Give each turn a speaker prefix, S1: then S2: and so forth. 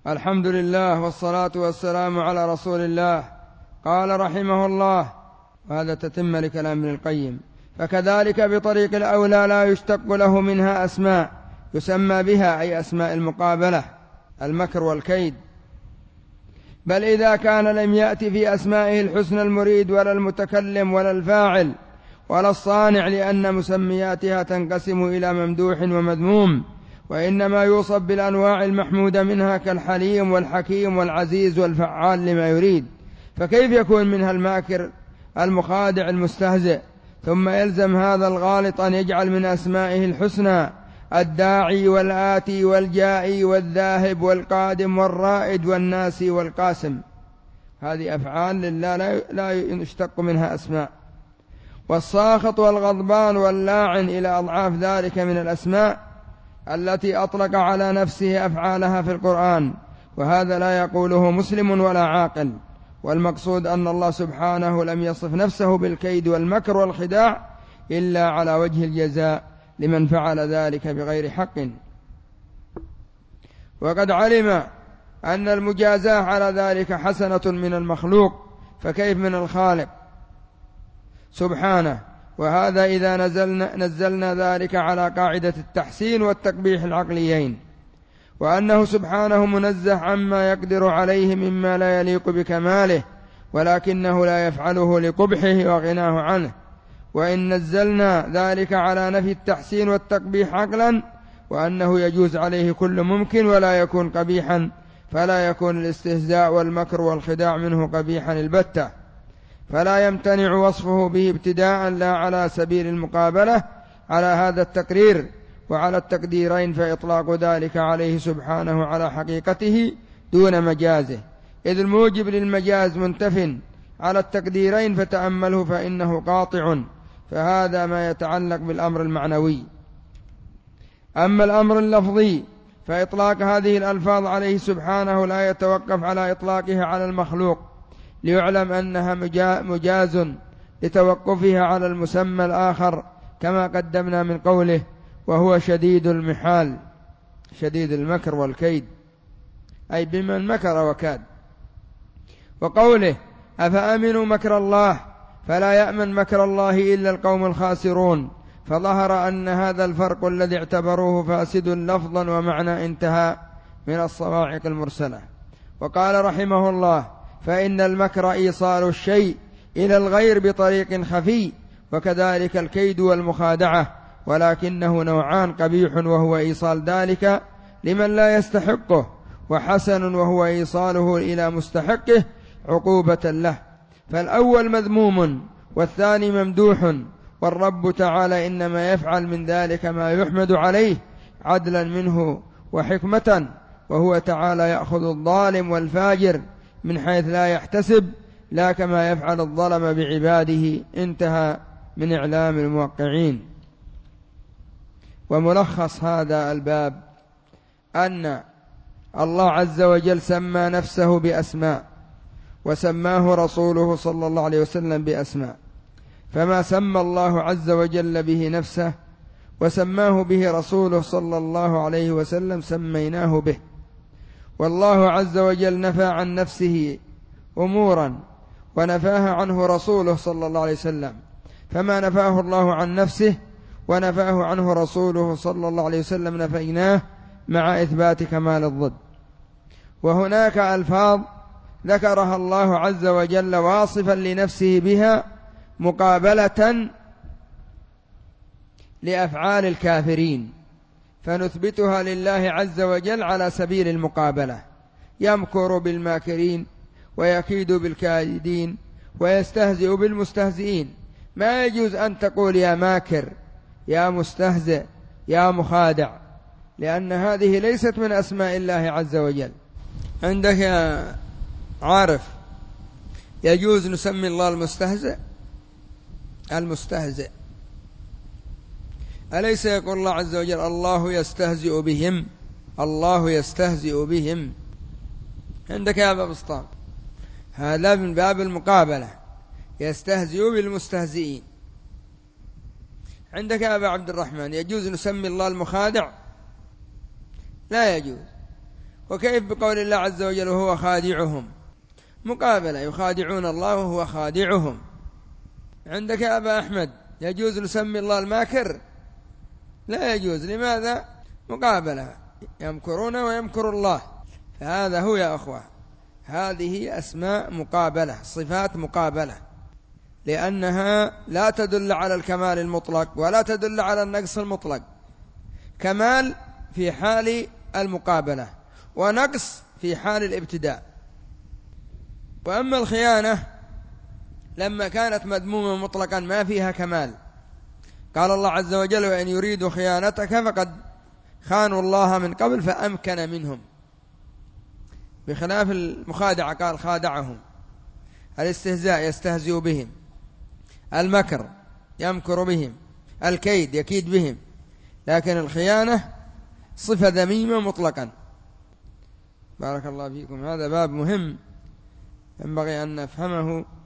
S1: الحمد لله والصلاة والسلام على رسول الله. قال رحمه الله، وهذا تتم لكلام ابن القيم: فكذلك بطريق الأولى لا يشتق له منها أسماء يسمى بها، أي أسماء المقابلة، المكر والكيد، بل إذا كان لم يأتي في أسمائه الحسنى المريد ولا المتكلم ولا الفاعل ولا الصانع، لأن مسمياتها تنقسم إلى ممدوح ومذموم، وإنما يوصف بالأنواع المحمودة منها كالحليم والحكيم والعزيز والفعال لما يريد. فكيف يكون منها الماكر المخادع المستهزئ؟ ثم يلزم هذا الغالط أن يجعل من أسمائه الحسنى الداعي والآتي والجائي والذاهب والقادم والرائد والناسي والقاسم. هذه أفعال لله لا يشتق منها أسماء. والساخط والغضبان واللاعن إلى أضعاف ذلك من الأسماء التي أطلق على نفسه أفعالها في القرآن، وهذا لا يقوله مسلم ولا عاقل. والمقصود أن الله سبحانه لم يصف نفسه بالكيد والمكر والخداع إلا على وجه الجزاء لمن فعل ذلك بغير حق. وقد علم أن المجازاة على ذلك حسنة من المخلوق، فكيف من الخالق سبحانه؟ وهذا إذا نزلنا ذلك على قاعدة التحسين والتقبيح العقليين، وأنه سبحانه منزه عما يقدر عليه مما لا يليق بكماله، ولكنه لا يفعله لقبحه وغناه عنه. وإن نزلنا ذلك على نفي التحسين والتقبيح عقلا، وأنه يجوز عليه كل ممكن ولا يكون قبيحا، فلا يكون الاستهزاء والمكر والخداع منه قبيحا البتة، فلا يمتنع وصفه به ابتداء، لا على سبيل المقابلة على هذا التقرير وعلى التقديرين، فإطلاق ذلك عليه سبحانه على حقيقته دون مجازه، إذ الموجب للمجاز منتف على التقديرين، فتأمله فإنه قاطع. فهذا ما يتعلق بالأمر المعنوي. أما الأمر اللفظي فإطلاق هذه الألفاظ عليه سبحانه لا يتوقف على إطلاقها على المخلوق، ليعلم أنها مجاز لتوقفها على المسمى الآخر، كما قدمنا من قوله: وهو شديد المحال، شديد المكر والكيد، أي بمن مكر وكاد. وقوله: أفأمنوا مكر الله، فلا يأمن مكر الله إلا القوم الخاسرون، فظهر أن هذا الفرق الذي اعتبروه فاسد لفظا ومعنى انتهى من الصواعق المرسلة. وقال رحمه الله: فإن المكر إيصال الشيء إلى الغير بطريق خفي، وكذلك الكيد والمخادعة، ولكنه نوعان: قبيح وهو إيصال ذلك لمن لا يستحقه، وحسن وهو إيصاله إلى مستحقه عقوبة له. فالأول مذموم والثاني ممدوح، والرب تعالى إنما يفعل من ذلك ما يحمد عليه عدلا منه وحكمة، وهو تعالى يأخذ الظالم والفاجر من حيث لا يحتسب، لا كما يفعل الظلم بعباده. انتهى من إعلام الموقعين. وملخص هذا الباب أن الله عز وجل سمى نفسه بأسماء، وسماه رسوله صلى الله عليه وسلم بأسماء، فما سمى الله عز وجل به نفسه وسماه به رسوله صلى الله عليه وسلم سميناه به. والله عز وجل نفى عن نفسه أمورا ونفاها عنه رسوله صلى الله عليه وسلم، فما نفاه الله عن نفسه ونفاه عنه رسوله صلى الله عليه وسلم نفيناه مع إثبات كمال الضد. وهناك ألفاظ ذكرها الله عز وجل واصفا لنفسه بها مقابلة لأفعال الكافرين، فنثبتها لله عز وجل على سبيل المقابلة: يمكر بالماكرين ويكيد بالكائدين ويستهزئ بالمستهزئين. ما يجوز أن تقول يا ماكر، يا مستهزئ، يا مخادع، لأن هذه ليست من أسماء الله عز وجل. عندك يا عارف يجوز نسمي الله المستهزئ؟ أليس يقول الله عز وجل: الله يستهزئ بهم، الله يستهزئ بهم؟ عندك يا أبا بسطام، هذا من باب المقابلة، يستهزئ بالمستهزئين. عندك يا أبا عبد الرحمن، يجوز نسمي الله المخادع؟ لا يجوز. وكيف بقول الله عز وجل وهو خادعهم؟ مقابلة، يخادعون الله وهو خادعهم. عندك يا أبا أحمد يجوز نسمي الله الماكر؟ لا يجوز. لماذا؟ مقابلة، يمكرون ويمكر الله. فهذا هو يا أخوة، هذه أسماء مقابلة، صفات مقابلة، لأنها لا تدل على الكمال المطلق ولا تدل على النقص المطلق. كمال في حال المقابلة ونقص في حال الابتداء. وأما الخيانة لما كانت مذمومة مطلقا ما فيها كمال، قال الله عز وجل وإن يريدوا خيانتك فقد خانوا الله من قبل فأمكن منهم، بخلاف المخادعة قال خادعهم. الاستهزاء يستهزئ بهم، المكر يمكر بهم، الكيد يكيد بهم. لكن الخيانة صفة ذميمة مطلقا. بارك الله فيكم. هذا باب مهم ينبغي أن نفهمه